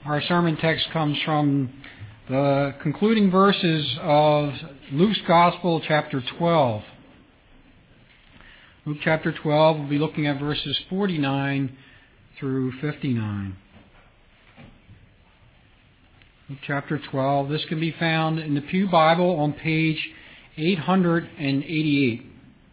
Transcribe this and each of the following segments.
Our sermon text comes from the concluding verses of Luke's Gospel, chapter 12. Luke chapter 12, we'll be looking at verses 49 through 59. Luke chapter 12, this can be found in the Pew Bible on page 888.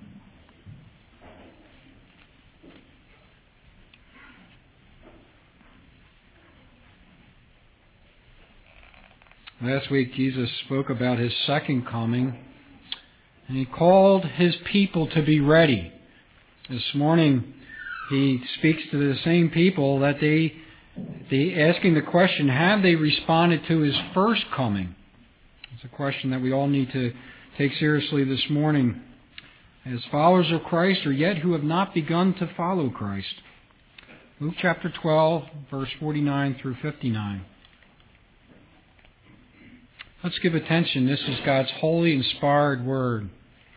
Last week, Jesus spoke about His second coming, and He called His people to be ready. This morning, He speaks to the same people that they asking the question, have they responded to His first coming? It's a question that we all need to take seriously this morning as followers of Christ, or yet who have not begun to follow Christ. Luke chapter 12, verse 49 through 59. Let's give attention. This is God's holy, inspired Word.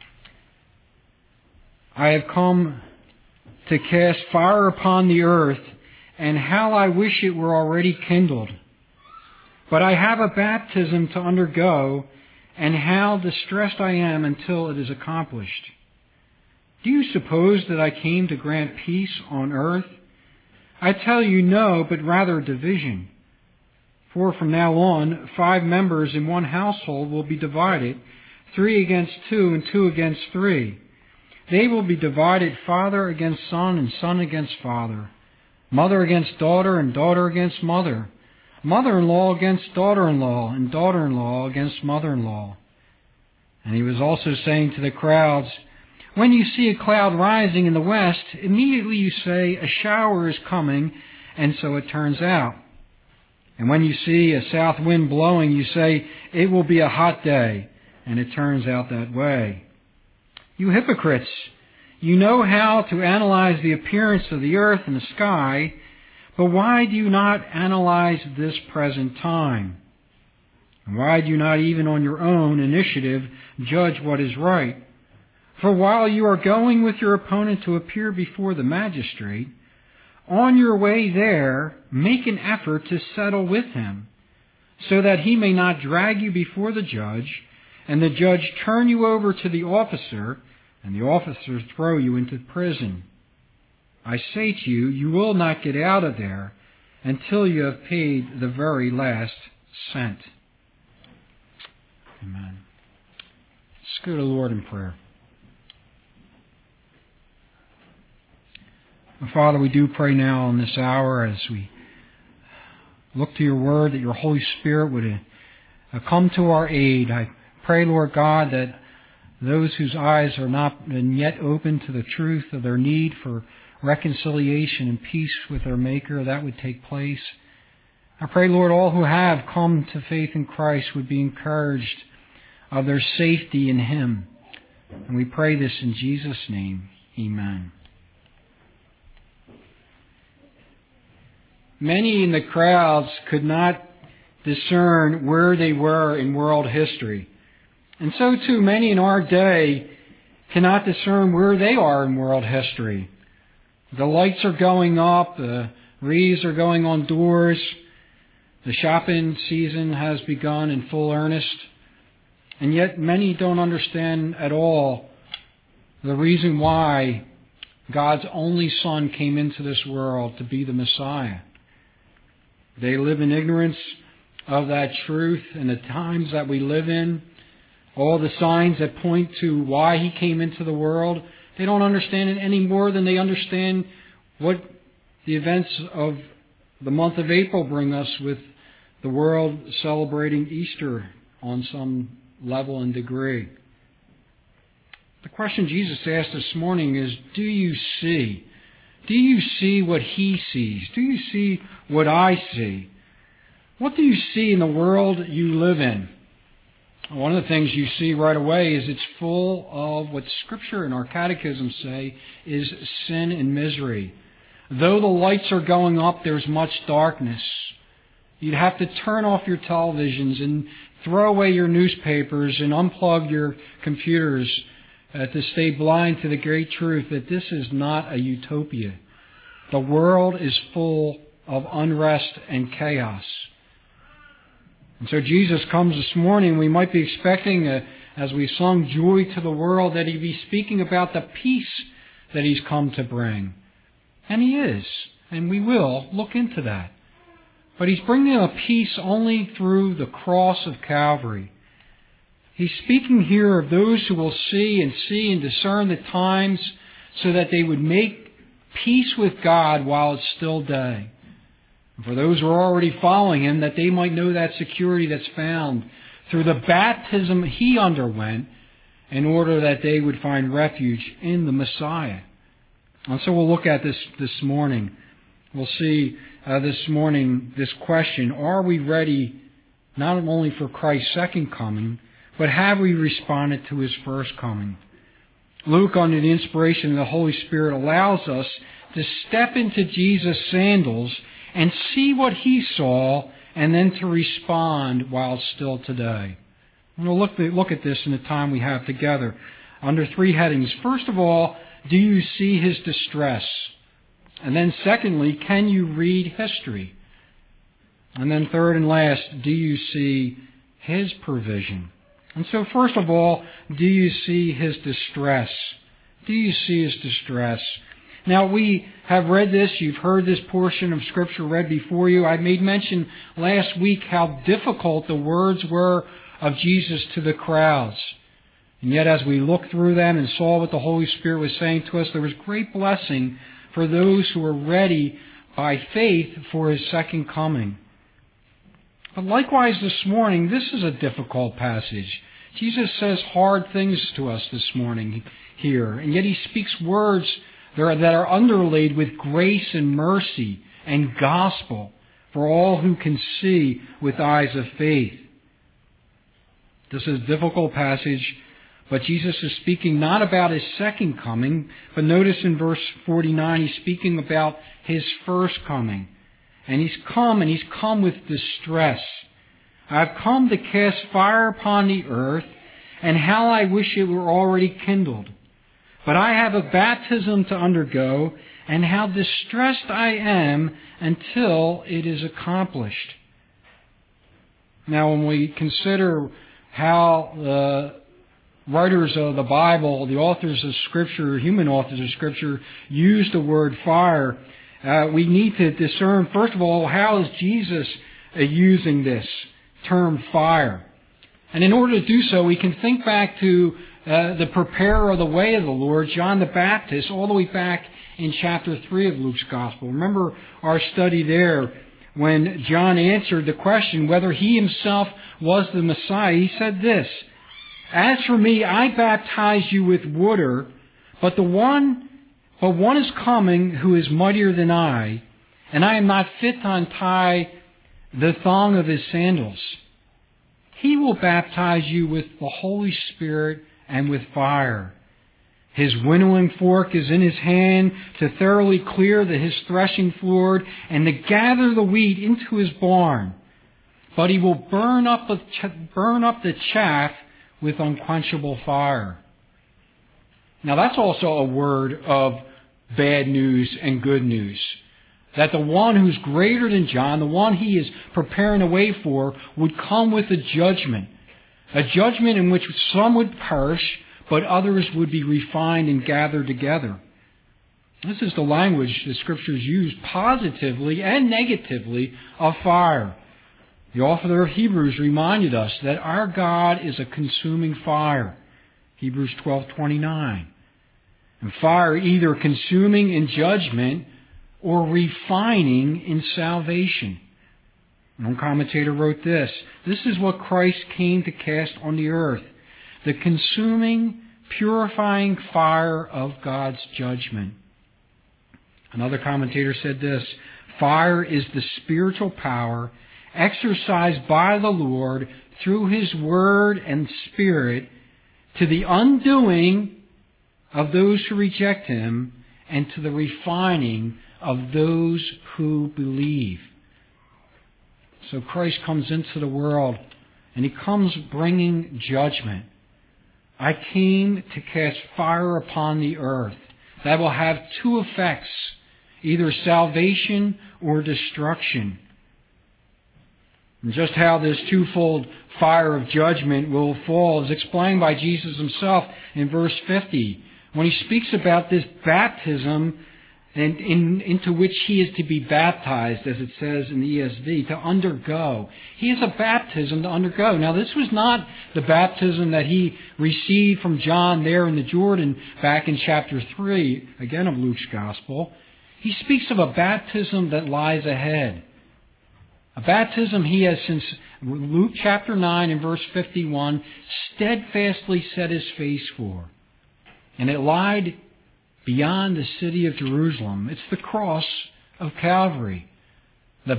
I have come to cast fire upon the earth, and how I wish it were already kindled. But I have a baptism to undergo, and how distressed I am until it is accomplished. Do you suppose that I came to grant peace on earth? I tell you no, but rather division. For from now on, 5 members in one household will be divided, 3 against 2 and 2 against 3. They will be divided, father against son and son against father, mother against daughter and daughter against mother, mother-in-law against daughter-in-law and daughter-in-law against mother-in-law. And He was also saying to the crowds, when you see a cloud rising in the west, immediately you say, a shower is coming, and so it turns out. And when you see a south wind blowing, you say, it will be a hot day, and it turns out that way. You hypocrites, you know how to analyze the appearance of the earth and the sky, but why do you not analyze this present time? And why do you not even on your own initiative judge what is right? For while you are going with your opponent to appear before the magistrate, on your way there, make an effort to settle with him, so that he may not drag you before the judge, and the judge turn you over to the officer, and the officer throw you into prison. I say to you, you will not get out of there until you have paid the very last cent. Amen. Let's go to the Lord in prayer. Father, we do pray now in this hour as we look to Your Word that Your Holy Spirit would come to our aid. I pray, Lord God, that those whose eyes are not yet open to the truth of their need for reconciliation and peace with their Maker, that would take place. I pray, Lord, all who have come to faith in Christ would be encouraged of their safety in Him. And we pray this in Jesus' name. Amen. Many in the crowds could not discern where they were in world history. And so too many in our day cannot discern where they are in world history. The lights are going up, the wreaths are going on doors, the shopping season has begun in full earnest, and yet many don't understand at all the reason why God's only Son came into this world to be the Messiah. They live in ignorance of that truth and the times that we live in. All the signs that point to why He came into the world, they don't understand it any more than they understand what the events of the month of April bring us, with the world celebrating Easter on some level and degree. The question Jesus asked this morning is, do you see? Do you see what He sees? Do you see what I see? What do you see in the world you live in? One of the things you see right away is it's full of what Scripture and our catechisms say is sin and misery. Though the lights are going up, there's much darkness. You'd have to turn off your televisions and throw away your newspapers and unplug your computers to stay blind to the great truth that this is not a utopia. The world is full of unrest and chaos. And so Jesus comes this morning. We might be expecting, as we sung Joy to the World, that He'd be speaking about the peace that He's come to bring. And He is. And we will look into that. But He's bringing a peace only through the cross of Calvary. He's speaking here of those who will see and discern the times so that they would make peace with God while it's still day. And for those who are already following Him, that they might know that security that's found through the baptism He underwent in order that they would find refuge in the Messiah. And so we'll look at this morning. We'll see this morning this question: are we ready not only for Christ's second coming, but have we responded to His first coming? Luke, under the inspiration of the Holy Spirit, allows us to step into Jesus' sandals and see what He saw, and then to respond while it's still today. And we'll look at this in the time we have together under three headings. First of all, do you see His distress? And then secondly, can you read history? And then third and last, do you see His provision? And so first of all, do you see His distress? Do you see His distress? Now, we have read this. You've heard this portion of Scripture read before you. I made mention last week how difficult the words were of Jesus to the crowds. And yet, as we looked through them and saw what the Holy Spirit was saying to us, there was great blessing for those who were ready by faith for His second coming. But likewise this morning, this is a difficult passage. Jesus says hard things to us this morning here, and yet He speaks words that are underlaid with grace and mercy and gospel for all who can see with eyes of faith. This is a difficult passage, but Jesus is speaking not about His second coming, but notice in verse 49, He's speaking about His first coming. And He's come with distress. I've come to cast fire upon the earth, and how I wish it were already kindled. But I have a baptism to undergo, and how distressed I am until it is accomplished. Now, when we consider how the writers of the Bible, the authors of Scripture, human authors of Scripture, use the word fire, we need to discern, first of all, how is Jesus using this term fire? And in order to do so, we can think back to the preparer of the way of the Lord, John the Baptist, all the way back in chapter 3 of Luke's Gospel. Remember our study there when John answered the question whether he himself was the Messiah. He said this, "As for me, I baptize you with water, but one is coming who is mightier than I, and I am not fit to untie the thong of His sandals. He will baptize you with the Holy Spirit and with fire. His winnowing fork is in His hand to thoroughly clear His threshing floor and to gather the wheat into His barn. But He will burn up the chaff with unquenchable fire." Now that's also a word of bad news and good news. That the one who's greater than John, the one he is preparing the way for, would come with a judgment. A judgment in which some would perish, but others would be refined and gathered together. This is the language the Scriptures use positively and negatively of fire. The author of Hebrews reminded us that our God is a consuming fire. Hebrews 12:29. And fire either consuming in judgment or refining in salvation. One commentator wrote this: "This is what Christ came to cast on the earth, the consuming, purifying fire of God's judgment." Another commentator said this: "Fire is the spiritual power exercised by the Lord through His Word and Spirit to the undoing of those who reject Him and to the refining of those who believe." So Christ comes into the world and He comes bringing judgment. "I came to cast fire upon the earth." That will have two effects. either salvation or destruction. And just how this twofold fire of judgment will fall is explained by Jesus himself in verse 50, when he speaks about this baptism and into which he is to be baptized, as it says in the ESV, to undergo. He has a baptism to undergo. Now, this was not the baptism that he received from John there in the Jordan back in chapter 3, again of Luke's Gospel. He speaks of a baptism that lies ahead. A baptism he has, since Luke chapter 9 and verse 51, steadfastly set his face for. And it lied beyond the city of Jerusalem. It's the cross of Calvary. The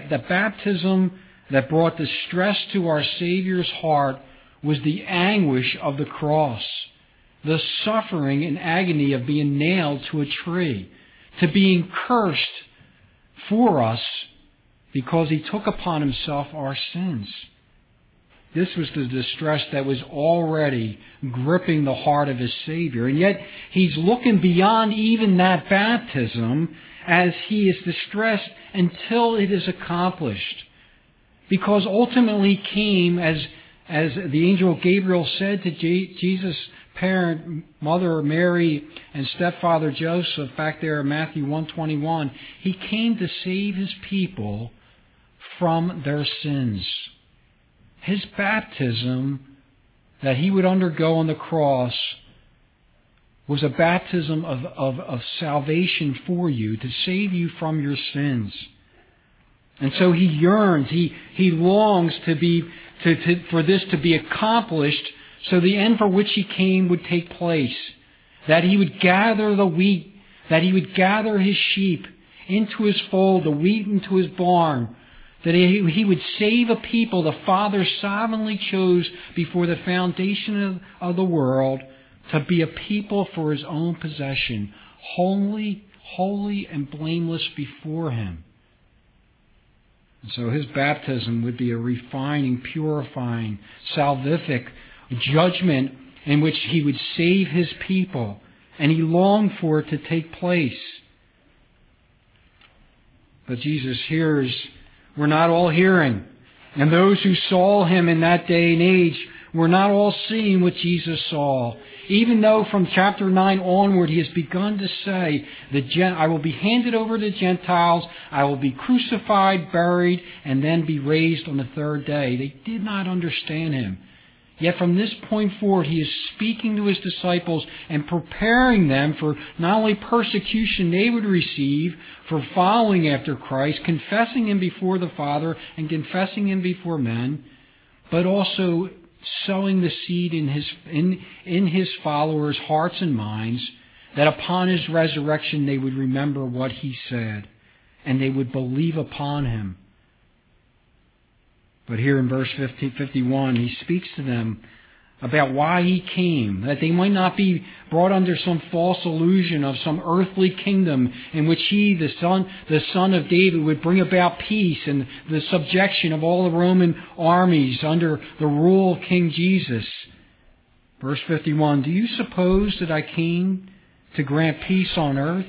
baptism that brought distress to our Savior's heart was the anguish of the cross, the suffering and agony of being nailed to a tree, to being cursed for us because he took upon himself our sins. This was the distress that was already gripping the heart of his Savior. And yet he's looking beyond even that baptism as he is distressed until it is accomplished. Because ultimately came, as the angel Gabriel said to Jesus' parent, Mother Mary, and stepfather Joseph, back there in Matthew 1:21, he came to save his people from their sins. His baptism that he would undergo on the cross was a baptism of salvation for you, to save you from your sins. And so he yearns, he longs for this to be accomplished, so the end for which he came would take place. That he would gather the wheat, that he would gather his sheep into his fold, the wheat into his barn. That he would save a people the Father sovereignly chose before the foundation of the world to be a people for his own possession, holy and blameless before him. And so his baptism would be a refining, purifying, salvific judgment in which he would save his people, and he longed for it to take place. But Jesus hears. We're not all hearing. And those who saw him in that day and age were not all seeing what Jesus saw. Even though from chapter 9 onward he has begun to say, I will be handed over to Gentiles, I will be crucified, buried, and then be raised on the third day. They did not understand him. Yet from this point forward, he is speaking to his disciples and preparing them for not only persecution they would receive for following after Christ, confessing him before the Father and confessing him before men, but also sowing the seed in his followers' hearts and minds, that upon his resurrection they would remember what he said and they would believe upon him. But here in verse 51, he speaks to them about why he came, that they might not be brought under some false illusion of some earthly kingdom in which he, the son of David, would bring about peace and the subjection of all the Roman armies under the rule of King Jesus. Verse 51, do you suppose that I came to grant peace on earth?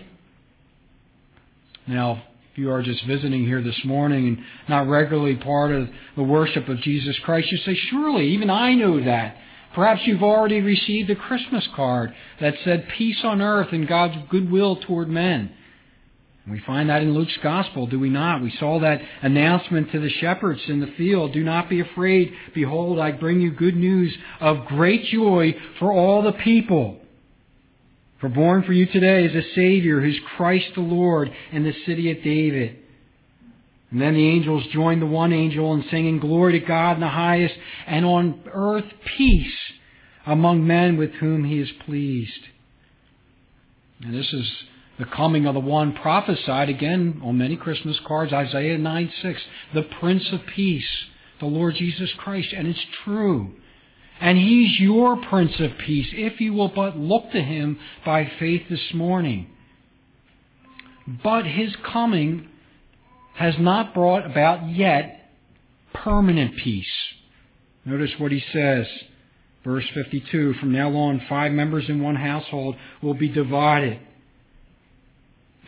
Now, if you are just visiting here this morning and not regularly part of the worship of Jesus Christ, you say, surely, even I know that. Perhaps you've already received a Christmas card that said peace on earth and God's goodwill toward men. We find that in Luke's Gospel, do we not? We saw that announcement to the shepherds in the field. Do not be afraid. Behold, I bring you good news of great joy for all the people. For born for you today is a Savior, who's Christ the Lord, in the city of David. And then the angels joined the one angel in singing, glory to God in the highest, and on earth peace among men with whom he is pleased. And this is the coming of the one prophesied again on many Christmas cards, Isaiah 9:6, the Prince of Peace, the Lord Jesus Christ. And it's true. And he's your Prince of Peace, if you will but look to him by faith this morning. But his coming has not brought about yet permanent peace. Notice what he says. Verse 52, from now on 5 members in one household will be divided.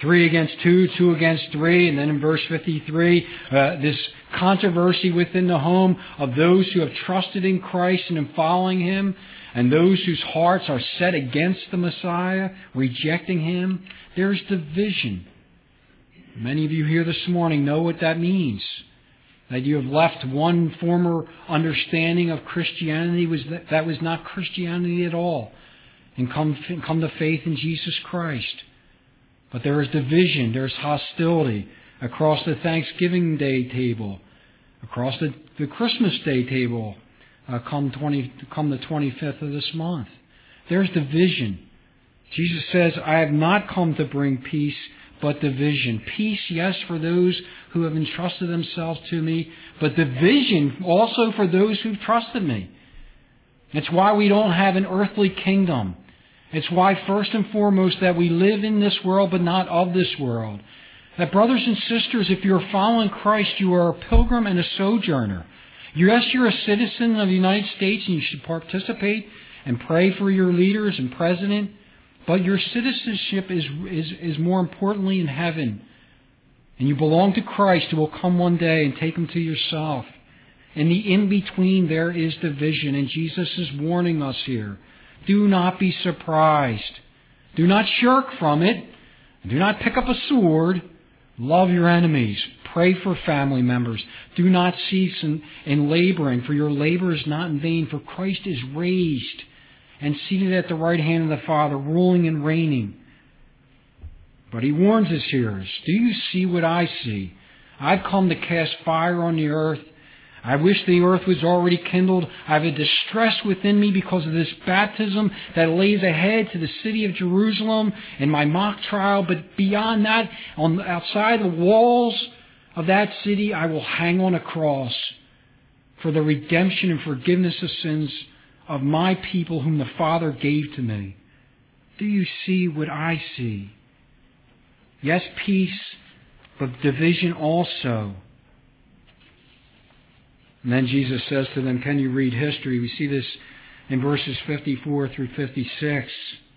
3 against 2, 2 against 3, and then in verse 53, this controversy within the home of those who have trusted in Christ and in following Him, and those whose hearts are set against the Messiah, rejecting Him. There's division. Many of you here this morning know what that means. That you have left one former understanding of Christianity that was not Christianity at all, and come to faith in Jesus Christ. But there is division, there's hostility across the Thanksgiving Day table, across the Christmas Day table, come the 25th of this month. There's division. Jesus says, I have not come to bring peace, but division. Peace, yes, for those who have entrusted themselves to me, but division also for those who've trusted me. It's why we don't have an earthly kingdom. It's why, first and foremost, that we live in this world, but not of this world. That, brothers and sisters, if you're following Christ, you are a pilgrim and a sojourner. Yes, you're a citizen of the United States, and you should participate and pray for your leaders and president, but your citizenship is more importantly in heaven. And you belong to Christ, who will come one day and take Him to yourself. In the in-between, there is division, and Jesus is warning us here. Do not be surprised. Do not shirk from it. Do not pick up a sword. Love your enemies. Pray for family members. Do not cease in laboring, for your labor is not in vain, for Christ is raised and seated at the right hand of the Father, ruling and reigning. But He warns His hearers, do you see what I see? I've come to cast fire on the earth. I wish the earth was already kindled. I have a distress within me because of this baptism that lays ahead to the city of Jerusalem and my mock trial. But beyond that, outside the walls of that city, I will hang on a cross for the redemption and forgiveness of sins of my people whom the Father gave to me. Do you see what I see? Yes, peace, but division also. And then Jesus says to them, can you read history? We see this in verses 54 through 56.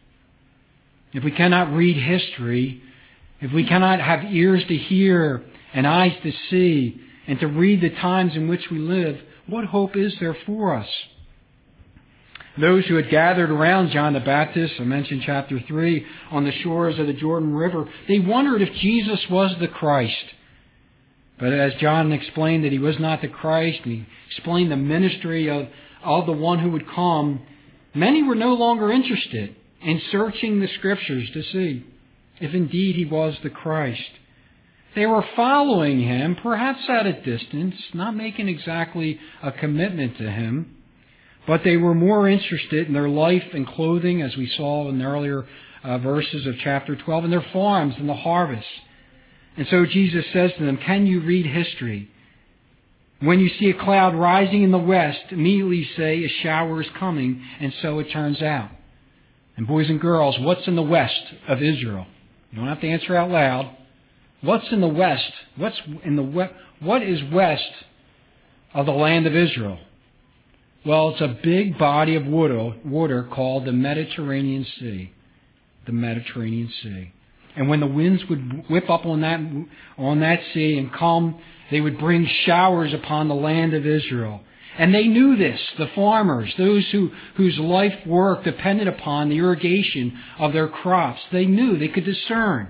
If we cannot read history, if we cannot have ears to hear and eyes to see, and to read the times in which we live, what hope is there for us? Those who had gathered around John the Baptist, I mentioned chapter 3, on the shores of the Jordan River, they wondered if Jesus was the Christ. But as John explained that He was not the Christ, and he explained the ministry of the one who would come, many were no longer interested in searching the Scriptures to see if indeed He was the Christ. They were following Him, perhaps at a distance, not making exactly a commitment to Him, but they were more interested in their life and clothing, as we saw in the earlier verses of chapter 12, and their farms and the harvest. And so Jesus says to them, can you read history? When you see a cloud rising in the west, immediately say a shower is coming, and so it turns out. And boys and girls, what's in the west of Israel? You don't have to answer out loud. What's in the west? What is west of the land of Israel? Well, it's a big body of water called the Mediterranean Sea. The Mediterranean Sea. And when the winds would whip up on that sea and come, they would bring showers upon the land of Israel. And they knew this, the farmers, those whose life work depended upon the irrigation of their crops. They knew, they could discern.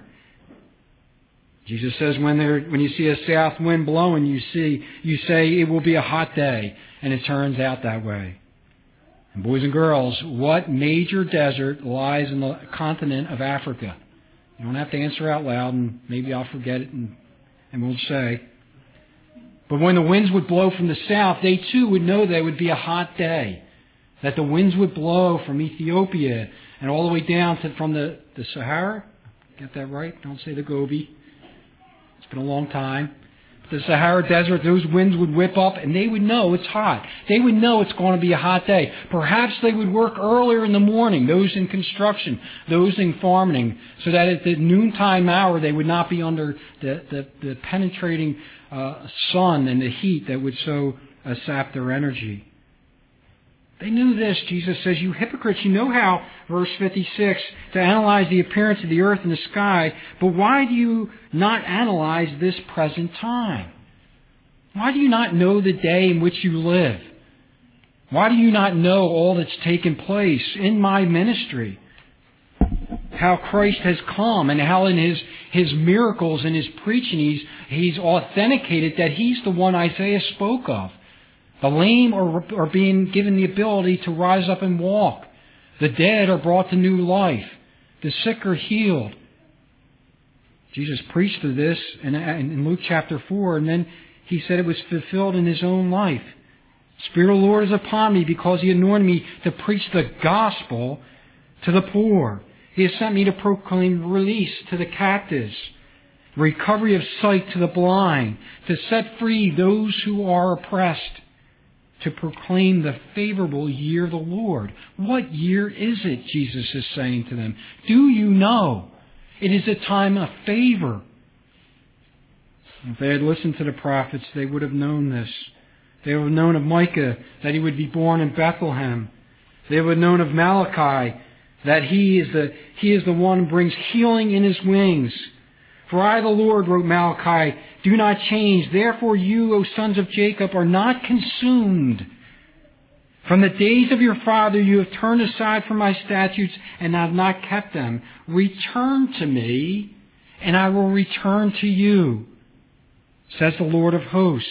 Jesus says when you see a south wind blowing, you say it will be a hot day, and it turns out that way. And boys and girls, what major desert lies in the continent of Africa? You don't have to answer out loud, and maybe I'll forget it and we'll say. But when the winds would blow from the south, they too would know that it would be a hot day. That the winds would blow from Ethiopia and all the way down from the Sahara. Get that right? Don't say the Gobi. It's been a long time. The Sahara Desert, those winds would whip up and they would know it's hot. They would know it's going to be a hot day. Perhaps they would work earlier in the morning, those in construction, those in farming, so that at the noontime hour they would not be under the penetrating sun and the heat that would so sap their energy. They knew this. Jesus says, you hypocrites. hypocrites, you know how, verse 56, to analyze the appearance of the earth and the sky, but why do you not analyze this present time? Why do you not know the day in which you live? Why do you not know all that's taken place in my ministry? How Christ has come and how in his miracles and his preaching he's authenticated that he's the one Isaiah spoke of. The lame are being given the ability to rise up and walk. The dead are brought to new life. The sick are healed. Jesus preached of this in Luke chapter 4, and then he said it was fulfilled in his own life. Spirit of the Lord is upon me because he anointed me to preach the gospel to the poor. He has sent me to proclaim release to the captives, recovery of sight to the blind, to set free those who are oppressed, to proclaim the favorable year of the Lord. What year is it, Jesus is saying to them? Do you know? It is a time of favor. If they had listened to the prophets, they would have known this. They would have known of Micah, that he would be born in Bethlehem. They would have known of Malachi, that he is the one who brings healing in his wings. For I, the Lord, wrote Malachi, do not change. Therefore you, O sons of Jacob, are not consumed. From the days of your father you have turned aside from my statutes and have not kept them. Return to me, and I will return to you, says the Lord of hosts.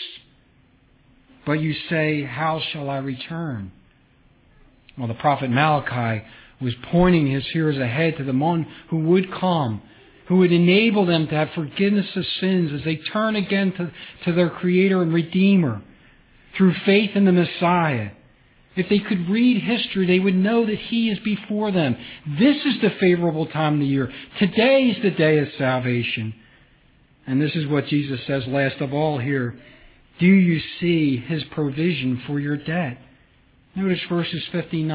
But you say, how shall I return? Well, the prophet Malachi was pointing his hearers ahead to the one who would come, who would enable them to have forgiveness of sins as they turn again to their Creator and Redeemer through faith in the Messiah. If they could read history, they would know that He is before them. This is the favorable time of the year. Today is the day of salvation. And this is what Jesus says last of all here. Do you see His provision for your debt? Notice verses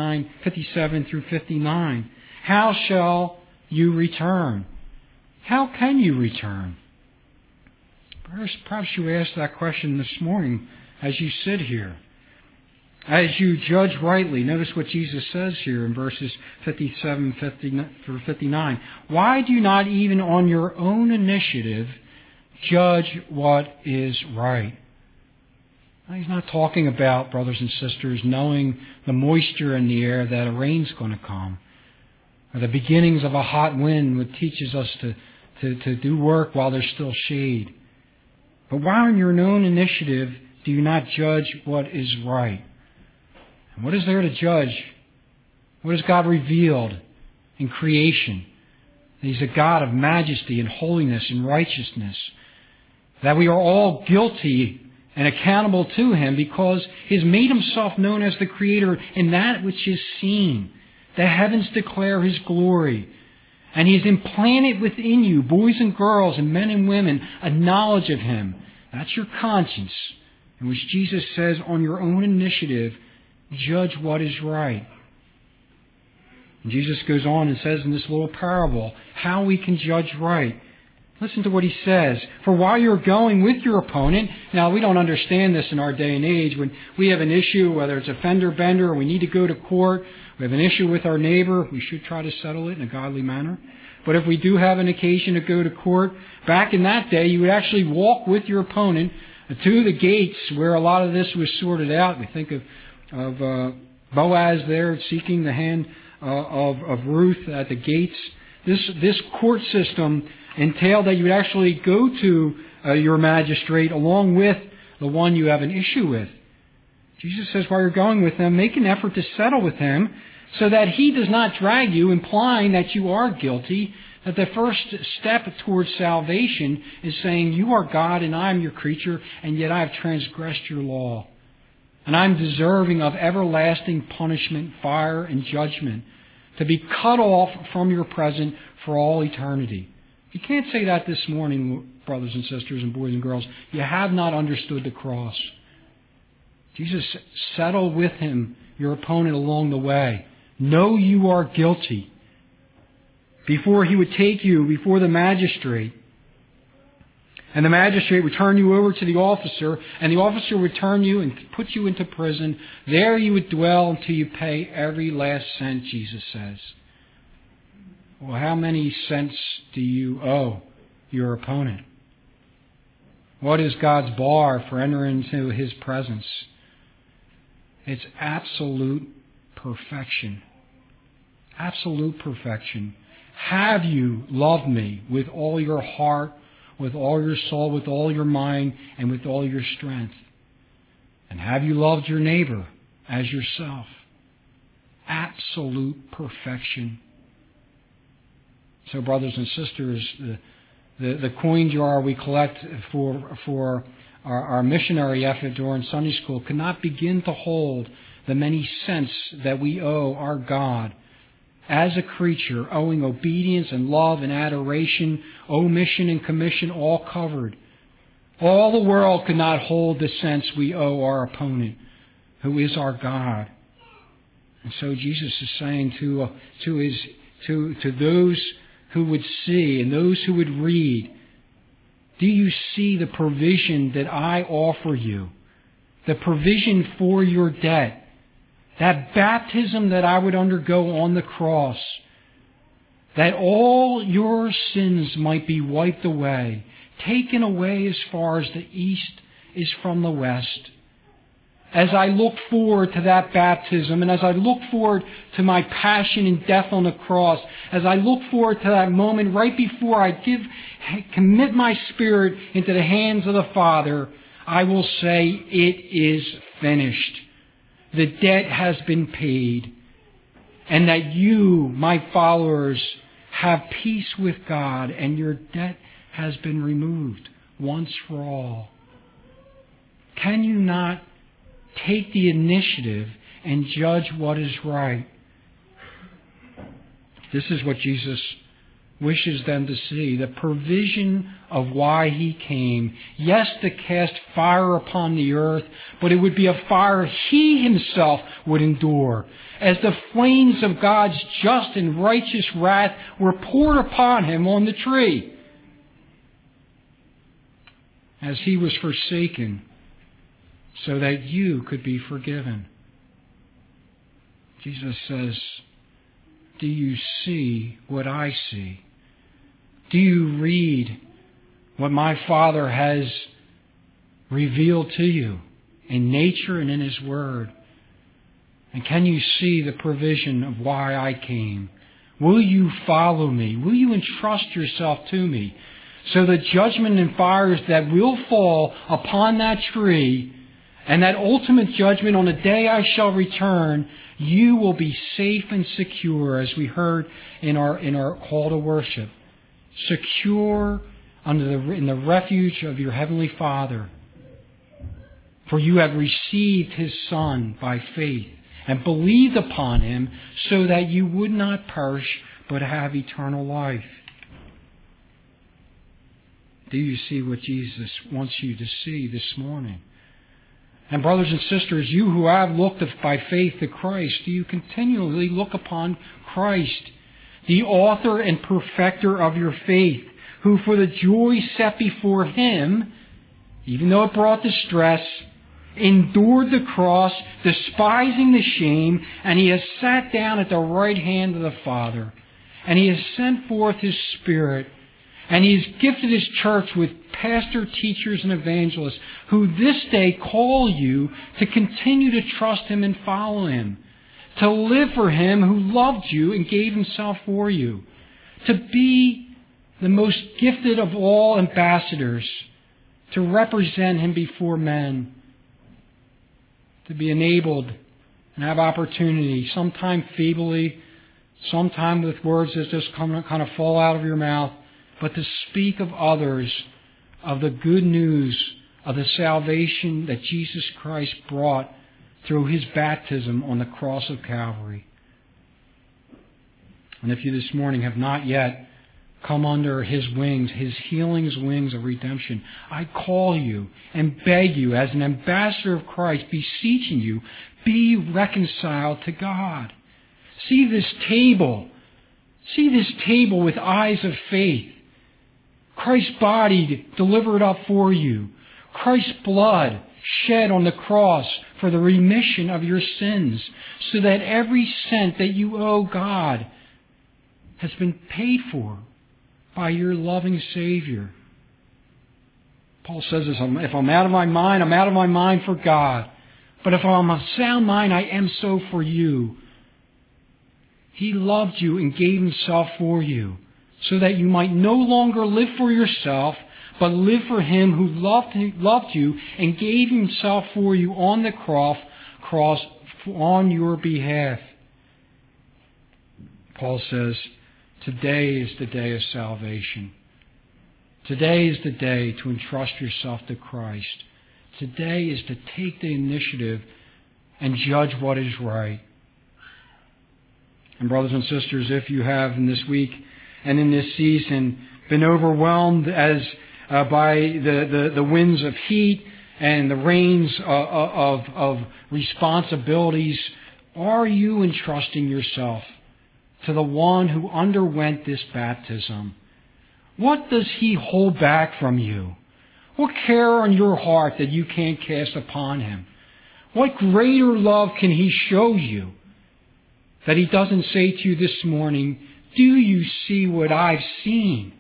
57 through 59. How shall you return? How can you return? Perhaps you asked that question this morning as you sit here. As you judge rightly, notice what Jesus says here in verses 57 through 59. Why do you not even on your own initiative judge what is right? Now, he's not talking about, brothers and sisters, knowing the moisture in the air that a rain's going to come, or the beginnings of a hot wind which teaches us to do work while there's still shade. But why on your own initiative do you not judge what is right? And what is there to judge? What has God revealed in creation? That He's a God of majesty and holiness and righteousness. That we are all guilty and accountable to Him because He has made Himself known as the Creator in that which is seen. The heavens declare His glory. And He has implanted within you, boys and girls and men and women, a knowledge of Him. That's your conscience, in which Jesus says, on your own initiative, judge what is right. And Jesus goes on and says in this little parable how we can judge right. Listen to what He says. For while you're going with your opponent, now we don't understand this in our day and age. When we have an issue, whether it's a fender bender or we need to go to court, we have an issue with our neighbor, we should try to settle it in a godly manner. But if we do have an occasion to go to court, back in that day, you would actually walk with your opponent to the gates where a lot of this was sorted out. We think of Boaz there seeking the hand of Ruth at the gates. This court system entailed that you would actually go to your magistrate along with the one you have an issue with. Jesus says while you're going with them, make an effort to settle with him so that he does not drag you, implying that you are guilty, that the first step towards salvation is saying, you are God and I am your creature, and yet I have transgressed your law. And I'm deserving of everlasting punishment, fire, and judgment, to be cut off from your presence for all eternity. You can't say that this morning, brothers and sisters and boys and girls. You have not understood the cross. Jesus settled with him, your opponent, along the way. Know you are guilty before he would take you before the magistrate. And the magistrate would turn you over to the officer, and the officer would turn you and put you into prison. There you would dwell until you pay every last cent, Jesus says. Well, how many cents do you owe your opponent? What is God's bar for entering into His presence? It's absolute perfection. Absolute perfection. Have you loved me with all your heart, with all your soul, with all your mind, and with all your strength? And have you loved your neighbor as yourself? Absolute perfection. So, brothers and sisters, the coin jar we collect for our missionary effort during Sunday school cannot begin to hold the many cents that we owe our God as a creature, owing obedience and love and adoration, omission and commission, all covered. All the world could not hold the sense we owe our opponent, who is our God. And so Jesus is saying to those who would see and those who would read, do you see the provision that I offer you? The provision for your debt. That baptism that I would undergo on the cross. That all your sins might be wiped away. Taken away as far as the east is from the west. As I look forward to that baptism, and as I look forward to my passion and death on the cross, as I look forward to that moment right before I commit my spirit into the hands of the Father, I will say, it is finished. The debt has been paid. And that you, my followers, have peace with God, and your debt has been removed once for all. Can you not take the initiative and judge what is right? This is what Jesus wishes them to see. The provision of why He came. Yes, to cast fire upon the earth, but it would be a fire He Himself would endure. As the flames of God's just and righteous wrath were poured upon Him on the tree. As He was forsaken, so that you could be forgiven. Jesus says, do you see what I see? Do you read what my Father has revealed to you in nature and in His Word? And can you see the provision of why I came? Will you follow me? Will you entrust yourself to me? So the judgment and fires that will fall upon that tree, and that ultimate judgment on the day I shall return, you will be safe and secure, as we heard in our call to worship. Secure in the refuge of your Heavenly Father. For you have received His Son by faith and believed upon Him, so that you would not perish but have eternal life. Do you see what Jesus wants you to see this morning? And brothers and sisters, you who have looked by faith to Christ, do you continually look upon Christ, the author and perfecter of your faith, who for the joy set before Him, even though it brought distress, endured the cross, despising the shame, and He has sat down at the right hand of the Father. And He has sent forth His Spirit. And He has gifted His church with pastor, teachers, and evangelists who this day call you to continue to trust Him and follow Him. To live for Him who loved you and gave Himself for you. To be the most gifted of all ambassadors. To represent Him before men. To be enabled and have opportunity, sometime feebly, sometime with words that just kind of fall out of your mouth, but to speak of others, of the good news of the salvation that Jesus Christ brought through His baptism on the cross of Calvary. And if you this morning have not yet come under His wings, His healing's wings of redemption, I call you and beg you as an ambassador of Christ, beseeching you, be reconciled to God. See this table with eyes of faith. Christ's body delivered up for you. Christ's blood shed on the cross for the remission of your sins, so that every cent that you owe God has been paid for by your loving Savior. Paul says this, if I'm out of my mind, I'm out of my mind for God. But if I'm of sound mind, I am so for you. He loved you and gave Himself for you, so that you might no longer live for yourself, but live for Him who loved you and gave Himself for you on the cross on your behalf. Paul says, today is the day of salvation. Today is the day to entrust yourself to Christ. Today is to take the initiative and judge what is right. And brothers and sisters, if you have in this week and in this season been overwhelmed by the winds of heat and the rains of responsibilities, are you entrusting yourself to the one who underwent this baptism? What does He hold back from you? What care on your heart that you can't cast upon Him? What greater love can He show you that He doesn't say to you this morning, do you see what I've seen?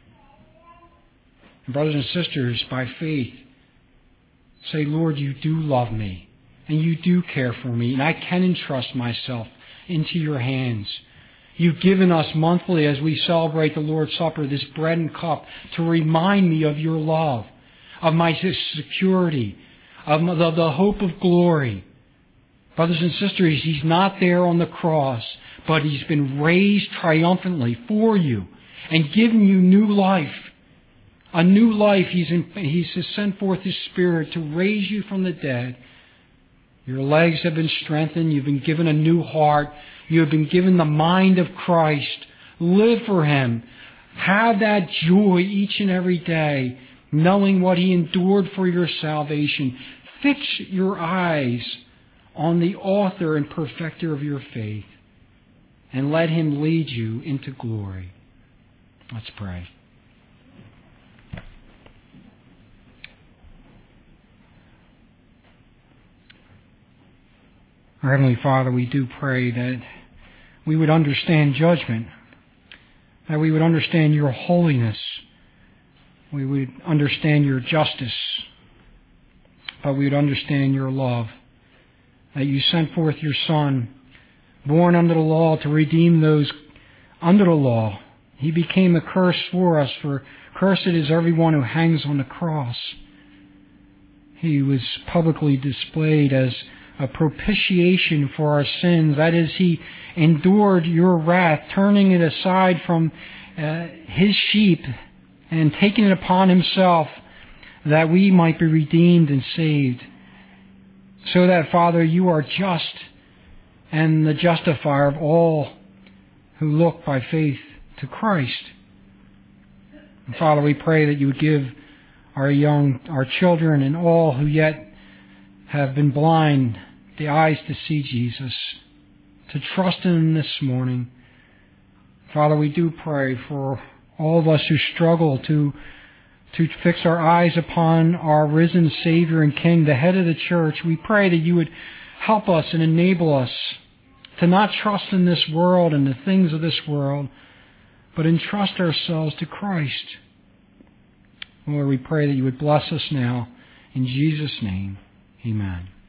And brothers and sisters, by faith, say, Lord, you do love me, and you do care for me, and I can entrust myself into your hands. You've given us monthly, as we celebrate the Lord's Supper, this bread and cup to remind me of your love, of my security, of the hope of glory. Brothers and sisters, He's not there on the cross, but He's been raised triumphantly for you and given you new life. A new life. He's sent forth His Spirit to raise you from the dead. Your legs have been strengthened. You've been given a new heart. You have been given the mind of Christ. Live for Him. Have that joy each and every day, knowing what He endured for your salvation. Fix your eyes on the author and perfecter of your faith, and let Him lead you into glory. Let's pray. Our Heavenly Father, we do pray that we would understand judgment, that we would understand your holiness, we would understand your justice, but we would understand your love, that you sent forth your Son, born under the law, to redeem those under the law. He became a curse for us, for cursed is everyone who hangs on the cross. He was publicly displayed as a propitiation for our sins. That is, He endured your wrath, turning it aside from His sheep and taking it upon Himself, that we might be redeemed and saved. So that, Father, you are just and the justifier of all who look by faith to Christ. And Father, we pray that you would give our children and all who yet have been blind the eyes to see Jesus, to trust in Him this morning. Father, we do pray for all of us who struggle to fix our eyes upon our risen Savior and King, the head of the church. We pray that you would help us and enable us to not trust in this world and the things of this world, but entrust ourselves to Christ. Lord, we pray that you would bless us now. In Jesus' name, amen.